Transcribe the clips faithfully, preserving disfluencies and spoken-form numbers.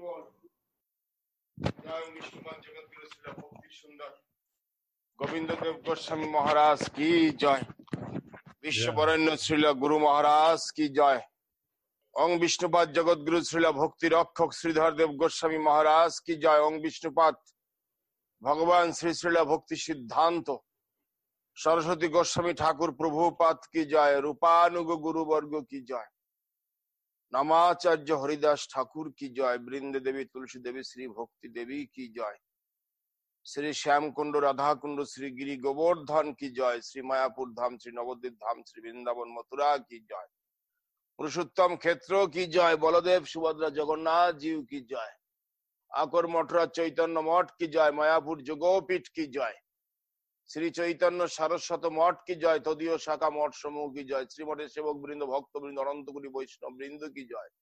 গোবিন্দ দেব গোস্বামী মহারাজ কি জয়। বিশ্ববরেণ্য শ্রীল গুরু মহারাজ কি জয়। ওং বিষ্ণুপাদ জগৎগুরু শ্রীল ভক্তি রক্ষক শ্রীধর দেব গোস্বামী মহারাজ কি জয়। ওং বিষ্ণুপাদ ভগবান শ্রী শ্রীল ভক্তি সিদ্ধান্ত সরস্বতী গোস্বামী ঠাকুর প্রভুপাদ কি জয়। রূপানুগ গুরু বর্গ কি জয়। নামাচার্য হরিদাস ঠাকুর কি জয়। বৃন্দে দেবী তুলসী দেবী শ্রী ভক্তি দেবী কি জয়। শ্রী শ্যামকুণ্ড রাধাকুণ্ড শ্রী গিরি গোবর্ধন কি জয়। শ্রী মায়াপুর ধাম শ্রী নবদ্বীপ ধাম শ্রী বৃন্দাবন মথুরা কি জয়। পুরুষোত্তম ক্ষেত্র কি জয়। বলদেব সুভদ্রা জগন্নাথ জিউ কি জয়। আকর মঠরা চৈতন্য মঠ কি জয়। মায়াপুর যোগপীঠ কি জয়। শ্রী চৈতন্য সারস্বত মঠ কি জয়। তদীয় শাখা মঠ সমূহ কি জয়। শ্রীমঠের সেবক বৃন্দ ভক্ত বৃন্দ অনন্ত কোটি বৈষ্ণব বৃন্দ কি জয়।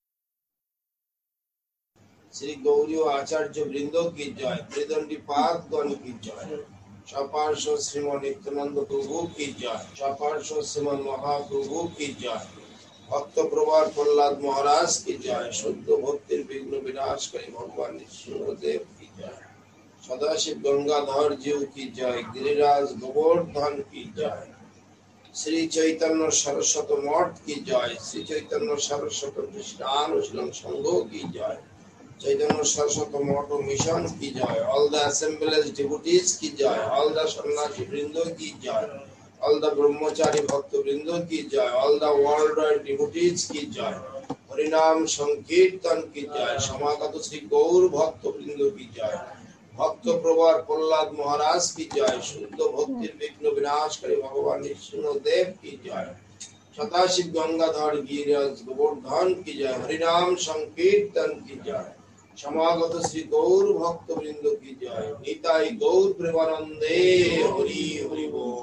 শ্রী গৌরীয় আচার্য বৃন্দ কি জয়। ত্রিদণ্ডী পাদগণ কি জয়। সপার্শ্ব শ্রীমন নিত্যানন্দ প্রভু কি জয়। সপার্শ্ব শ্রীমন মহাপ্রভু কি জয়। ভক্ত প্রবার প্রহ্লাদ মহারাজ কি জয়। শুদ্ধ ভক্তির বিঘ্ন বিনাশকারী ভগবান নৃসিংহদেব কি জয়। সদাশিব গঙ্গাধর জিউ কি জয়। গিরিরাজ গোবর্ধন কি জয়। শ্রী চৈতন্য সারস্বত মঠ কি জয়। শ্রী চৈতন্য সারস্বত কৃষ্ণানুশীলন সংঘ কি জয়। চৈতন্য সরস্বত মঠ মিশন কি জয়। অল দ্য অ্যাসেম্বলেজ ডিভোটিস কি জয়। অল দ্য সন্ন্যাসী বৃন্দ কি জয়। অল দ্য ব্রহ্মচারী ভক্ত বৃন্দ কি জয়। All the world wide devotees কি জয়। হরিনাম সংকীর্তন কি জয়। সমাগত শ্রী গৌর ভক্ত বৃন্দ কি জয়। ভক্ত প্রবার প্রহ্লাদ মহারাজ কি জয়। শুদ্ধ ভক্তির বিঘ্ন বিনাশকারী ভগবান নৃসিংহদেব কি জয়। সদাশিব গঙ্গাধর গিরিরাজ গোবর্ধন কি জয়। হরিনাম সংকীর্তন কি জয়। সমাগত শ্রী গৌর ভক্ত বৃন্দ কি জয়। নিতাই গৌর প্রেমানন্দে হরি হরি বল।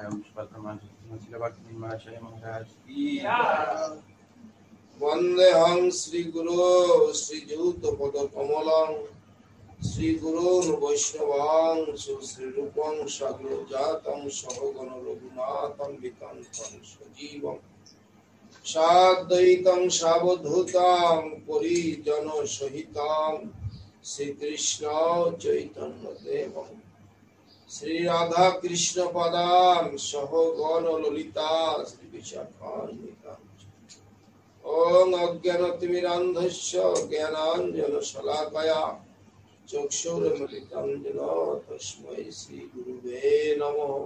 বন্দেহং শ্রী গুরু শ্রীযুত পদ কমলং শ্রী গুরুন বৈষ্ণবং শ্রী রূপং সাগ্রজাতং সহগণ রঘুনাথং বিকান্তং সজীবং সাদ্বৈতং সাবধূতং পরিজন সহিতং শ্রীকৃষ্ণ চৈতন্য দেবং শ্রী রাধা কৃষ্ণ পদাং সহগণ ললিতা শ্রী বিশাখান্বিতাং। ওং অজ্ঞানতিমিরান্ধস্য জ্ঞানাঞ্জন শলাকয়া চক্ষুরুন্মিলিতং যেন তস্मै শ্রী গুরুবে নমঃ।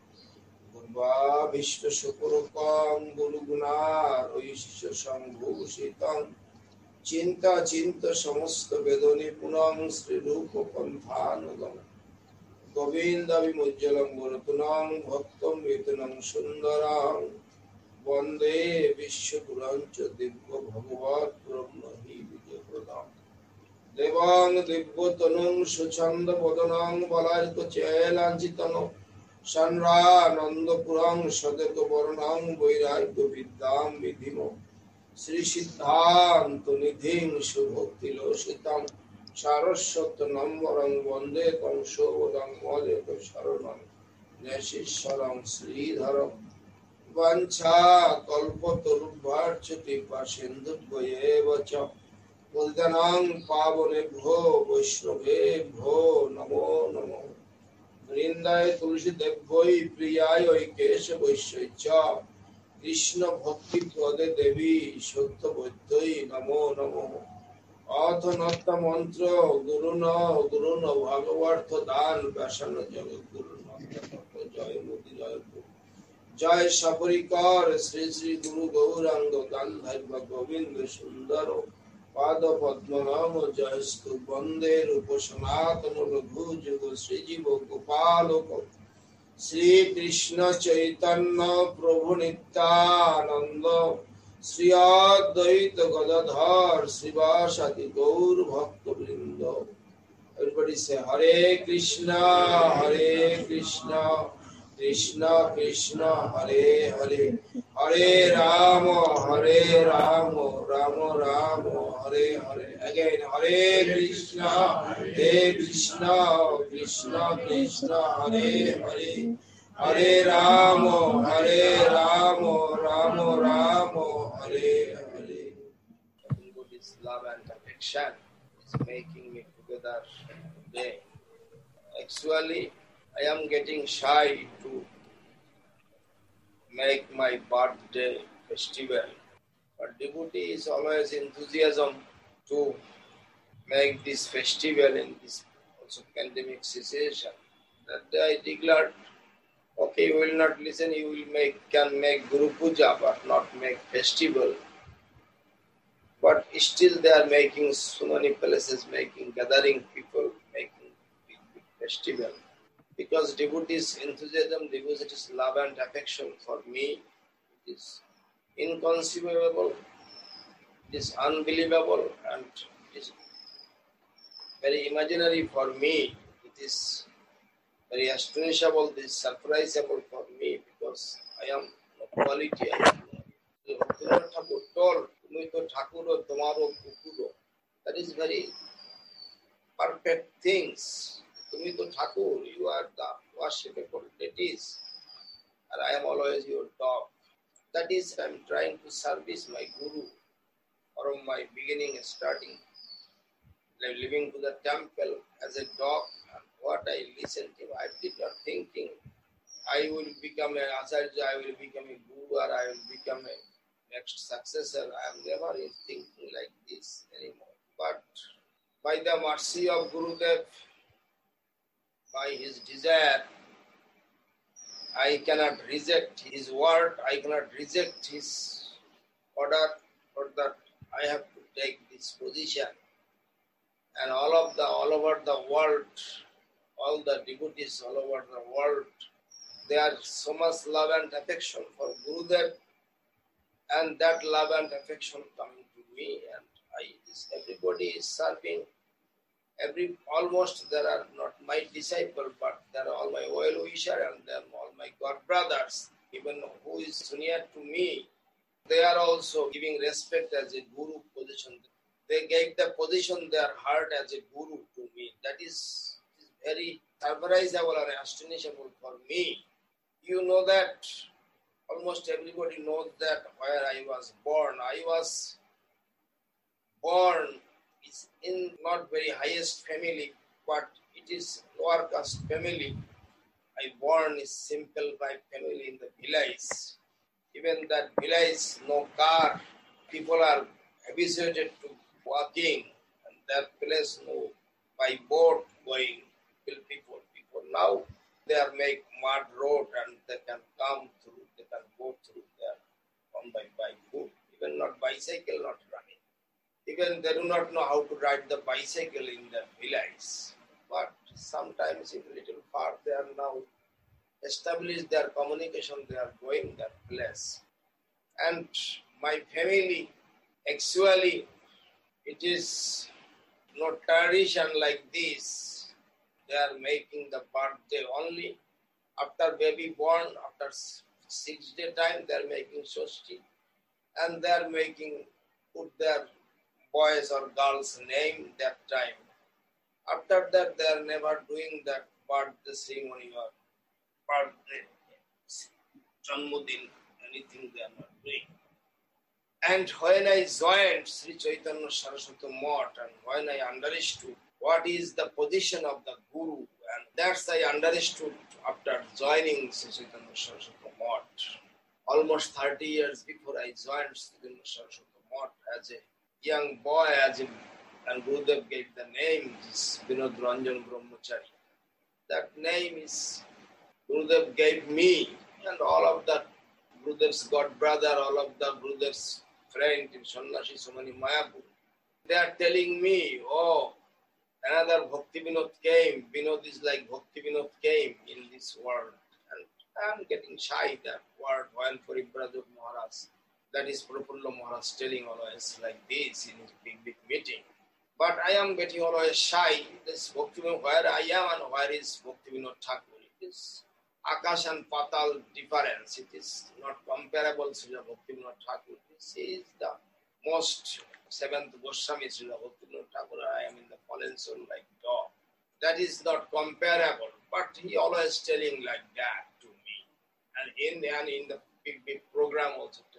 গুরুবাভীষ্টসুপুরুষং গুরুগুণারৈশ্য সম্ভূষিতং চিন্তা চিন্ত সমস্ত বেদনি পুনঃ শ্রীরূপ পন্থানুগম গোবিন্দাভিমুজ্জ্বলং গুরুতুনং ভক্তং বিতুনং সুন্দরং বন্দে বিশ্বগুরঞ্চ দিব্য ভগবৎ ব্রহ্মহি বিজয়প্রদম দেবং দিব্যতনুং সুছন্দ বদনং বলায়িত চেলাঞ্চিতনং সন্রানন্দপুরং সদক বর্ণং বৈরাগ্য বিদ্যাং বিধিম শ্রী সিদ্ধান্ত নিধিং সুভক্তি লোসিতং সারস্বত নম্বরং বন্দে তং শোভদং মজেত শরণং নেশীশ্বরং শ্রীধরং বাঞ্ছা কল্পতরুভ্যার্চ কৃপা সিন্ধুভ্যেব চ পতিতানাং পাবনেভ্যো বৈষ্ণবেভ্যো নমো নমঃ। বৃন্দায় তুলসী দেব্যৈ প্রিয়ায় কেশবৈশ্যৈ চ কৃষ্ণ ভক্তি প্রদে দেবী সত্য বৈদ্যৈ নমো নমঃ। অথ নত্য মন্ত্র গুরুন গুরুন ভাগবর্থ দান ব্যাসন জগৎ গুরু জয় মোদি জয় জয় সপরিকর শ্রী শ্রী গুরু গৌরাঙ্গ গান্ধর্ব গোবিন্দ সুন্দর পাদ পদ্ম নাম জয়স্তু বন্দে রূপ সনাতন রঘু যুগ শ্রীজীব গোপালক শ্রী কৃষ্ণ চৈতন্য প্রভু নিত্যানন্দ শ্রী অদ্বৈত গদাধর শ্রীবাসাদি গৌর ভক্ত বৃন্দ। Everybody say Hare Krishna Hare Krishna Krishna Krishna Hare Hare Hare Rama Hare Rama Rama Rama Hare Hare. Again Hare Krishna Hare Krishna Krishna Krishna Hare Hare Hare Rama Hare Rama Rama Rama Hare Hare. Good is love and affection. is making me together today. Actually, I am getting shy to make my birthday festival. But devotee is always enthusiasm to make this festival in this also pandemic situation. That day I declared, okay, you will not listen, you will make can make Guru Puja but not make festival. But still they are making so many places, making gathering people, making big, big festival. Because devotees' enthusiasm, devotees' love and affection for me is inconceivable, it is unbelievable, and it is very imaginary for me. It is very astonishable, this surprisable for me because I am a quality. I am Bhaktivinoda Thakur told, "Tumi to Thakuro, tomaro kukuro." That is very perfect things. Tumi to Thakur, you are the worshipable deities, and I am always your dog. That is, I am trying to service my Guru from my beginning, starting like living to the temple as a dog. And what I listened to, I did not thinking I will become an Acharya, I will become a Guru, or I will become a next successor. I am never thinking like this anymore. But by the mercy of Gurudev, by his desire, I cannot reject his word, I cannot reject his order, for that I have to take this position. And all of the all over the world, all the devotees all over the world, they are so much love and affection for Gurudev, and that love and affection coming to me, and I, everybody is serving. Every almost there are not my disciples, but they are all my well wisher and them all my God brothers, even who is senior to me. They are also giving respect as a Guru position. They gave the position their heart as a Guru to me. That is, is very surprisable and astonishable for me. You know that almost everybody knows that where I was born. I was born is in not very highest family, but it is lower caste family. I born is simple by family in the village. Even that village, no car, people are habituated to walking, and that place no by boat going. People, people now they are make mud road and they can come through, they can go through there, come by by foot. Even not bicycle, not running. Even they do not know how to ride the bicycle in the village. But sometimes in little far they are now established their communication, they are going that place. And my family, actually, it is no tradition like this. They are making the birthday only after baby born, after six day time, they are making Shoshti. And they are making, put their boys or girls' name that time. After that, they are never doing that birthday ceremony or birthday, Janmudin, anything they are not doing. And when I joined Sri Chaitanya Saraswati Math, and when I understood what is the position of the Guru, and that's I understood after joining Sri Chaitanya Saraswati Math. Almost thirty years before I joined Sri Chaitanya Saraswati Math as a young boy, as a, and Gurudev gave the name, this Vinod Ranjan Brahmachari. That name is Gurudev gave me, and all of the Gurudev's god brother, all of the Gurudev's friend in Sannyasi, so many Mayapur, they are telling me, oh, another Bhakti Vinod came. Vinod is like Bhakti Vinod came in this world. And I am getting shy that word when Paribrajak Maharaj, that is Prafulla Maharaj telling always like this in his big, big meeting. But I am getting always shy. This Bhakti Vinod, where I am and where is Bhakti Vinod Thakur? It is Akash and Patal difference. It is not comparable to the Bhakti Vinod Thakur. This is the most seventh Goswami Srila Bhakti Vinod Thakur. I am in the fallen soul like dog. That is not comparable. But he always telling like that to me. And in, and in the big, big program also